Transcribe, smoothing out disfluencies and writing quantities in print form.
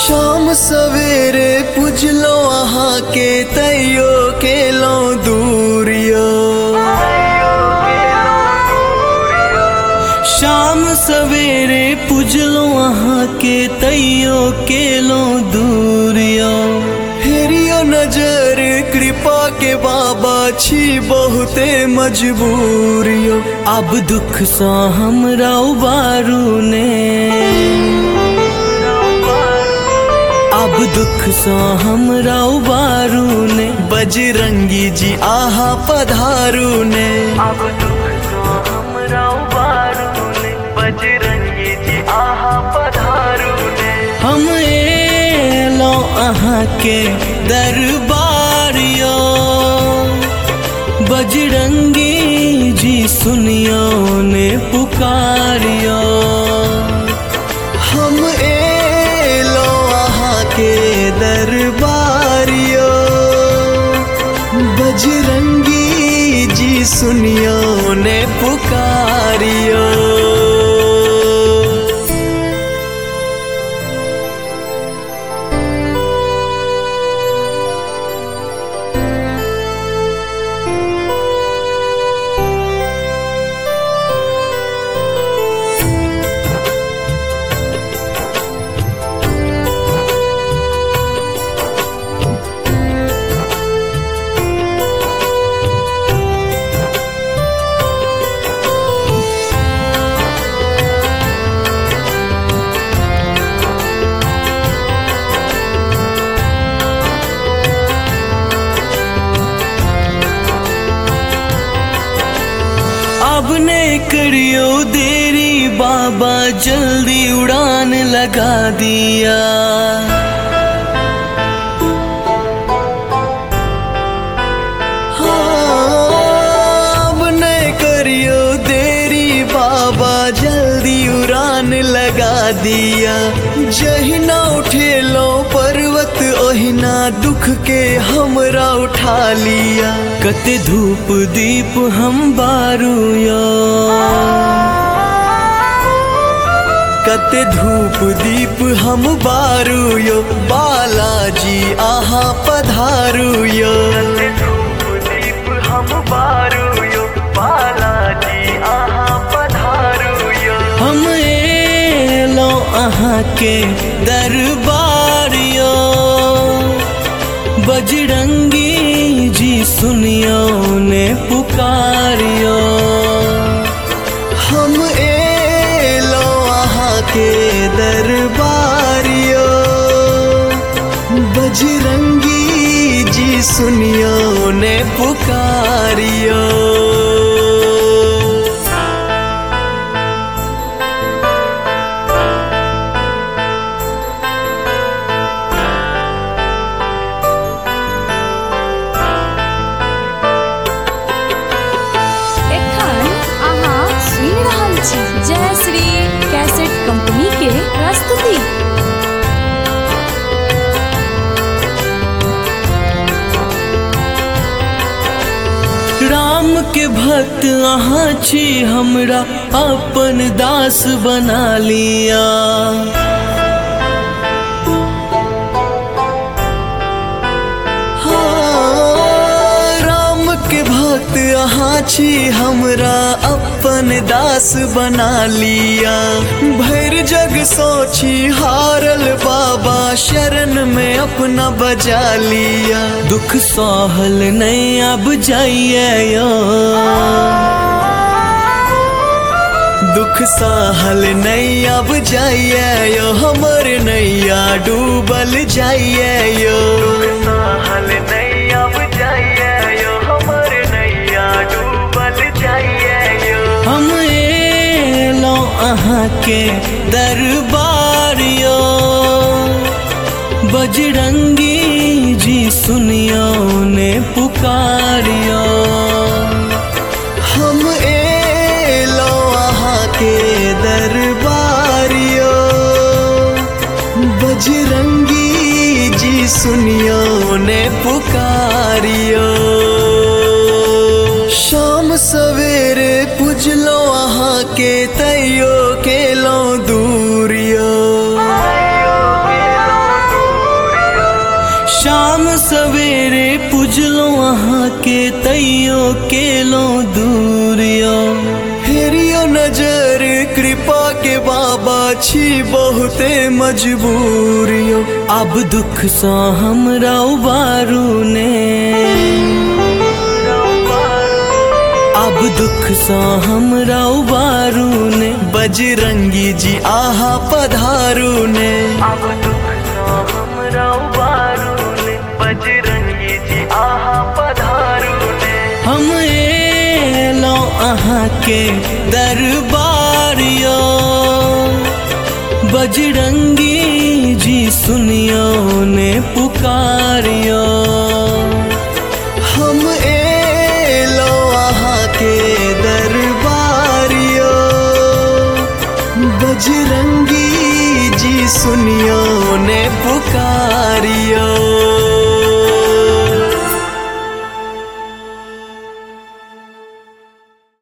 शाम सवेरे पुजलो अहाँ के तैयो केलो दूरियो। शाम सवेरे पुजलो अहाँ के तैयो केलो दूरियो। फेरियो नजर कृपा के बाबा छी बहुते मजबूरियो। अब दुख सा हमरा उबारू ने, अब दुख सा हमरा उबारू ने, बजरंगी जी आहा पधारू ने। अब दुख सा हमरा उबारू ने, बजरंगी जी आहा पधारू ने। हम एलो आहा के दरबारियो, बजरंगी जी सुनियो ने पुकारियो। हम एलो आहा के दरबारियो, बजरंगी जी सुनियो ने पुकारियो। अब ने करियो देरी बाबा, जल्दी उड़ान लगा दिया। हाँ, अब ने करियो देरी बाबा, जल्दी उड़ान लगा दिया। जहिना उठेलो पर्वत ओहिना दुख के हमरा उठा लिया। कते धूप दीप हम बारूयो, कते धूप दीप हम बारूयो, बालाजी आहा पधारूयो। कते धूप दीप हम बारूयो, बालाजी आहा पधारूयो। हम एलो आहा के दरबारियो, बजरंगी जी सुनियो ने पुकारियो। हम एलो आहा के दरबारियो, बजरंगी जी सुनियो ने पुकारियो। जय श्री कैसेट कंपनी के प्रस्तुति। राम के भक्त अहाँ छी, हमरा अपन दास बना लिया। भक्त अहाँ छी, हमरा अपन दास बना लिया। भैर जग सोची हारल बाबा, शरण में अपना बजा लिया। दुख सहल नहीं अब जाइए यो, दुख सहल नहीं अब जाइए यो, हमर नैया डूबल जाइए यो। दुख सहल नहीं अब जाइए यो, हमर नैया डूबल जाइए यो। हम एलो आहाँ के दरबारियो, बजरंगी जी सुनियो ने पुकारियो। हम एलो आहाँ के दरबारियो, बजरंगी जी सुनियो ने पुकारियो। शाम सवेरे पुजलो आहाँ के तैयो केलो दूरियो। सवेरे पुजलो अहाँ के तैयो केलो दूरियो हेरियो नजर कृपा के बाबा छी बहुते मजबूरियो अब दुख सा हमरा उबारू ने अब दुख सा हमरा उबारू ने बजरंगी जी आहा पधारू ने अब दुख सा हमरा उबारू ने बजरंगी जी आहा पधारू ने हम एलो अहाँ के दरबारियो बजरंगी जी सुनियो ने पुकारियो हम एलो अहाँ के दरबारियो बजरंगी जी सुनियो ने पुकारियो।